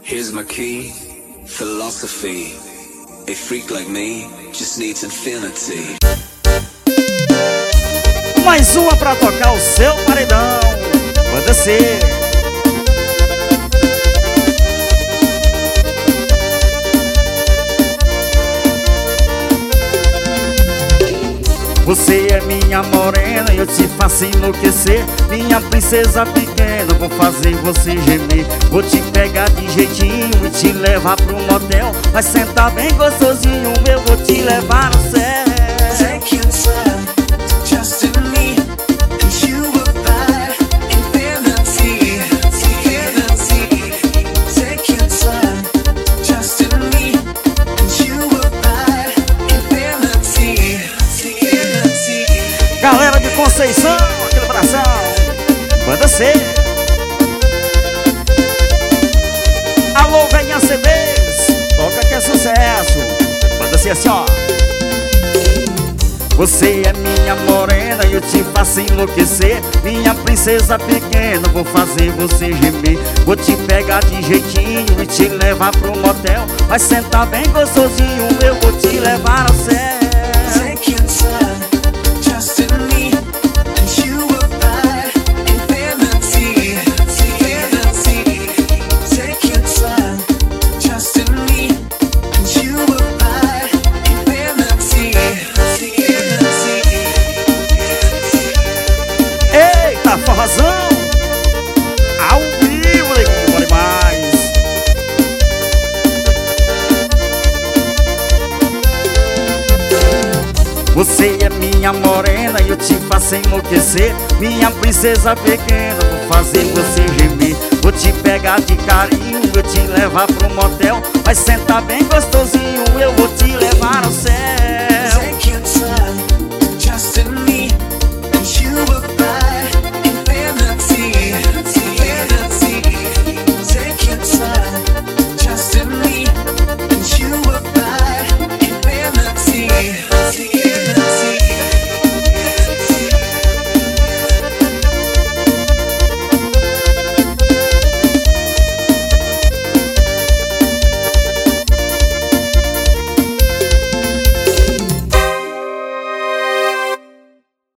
Here's my key, philosophy. A freak like me just needs infinity. Mais uma pra tocar o seu paredão. Manda ser. Você é minha morena e eu te faço enlouquecer. Minha princesa pequena, vou fazer você gemer. Vou te pegar de jeitinho e te levar pro motel. Vai sentar bem gostosinho, eu vou te levar no céu. Take your time, just in me. You abide infinity, infinity. Take your time, just in me. You abide infinity, infinity. Galera de Conceição, aquele abração. Manda ser. Alô, velhinha CDs, toca que é sucesso. Manda ser assim, ó. Você é minha morena e eu te faço enlouquecer. Minha princesa pequena, vou fazer você gemer. Vou te pegar de jeitinho e te levar pro motel. Vai sentar bem gostosinho, eu vou te levar ao céu. Take your time, just in me. You abide infinity, infinity. Take your time, just in me. You abide infinity, infinity. Eita, forrozão! Ao vivo, neguinho, bora demais! Você é minha morena e eu te faço enlouquecer. Minha princesa pequena, vou fazer você gemer. Vou te pegar de carinho, eu te levar pro motel. Vai sentar bem gostosinho, eu vou te levar ao céu. Take your time,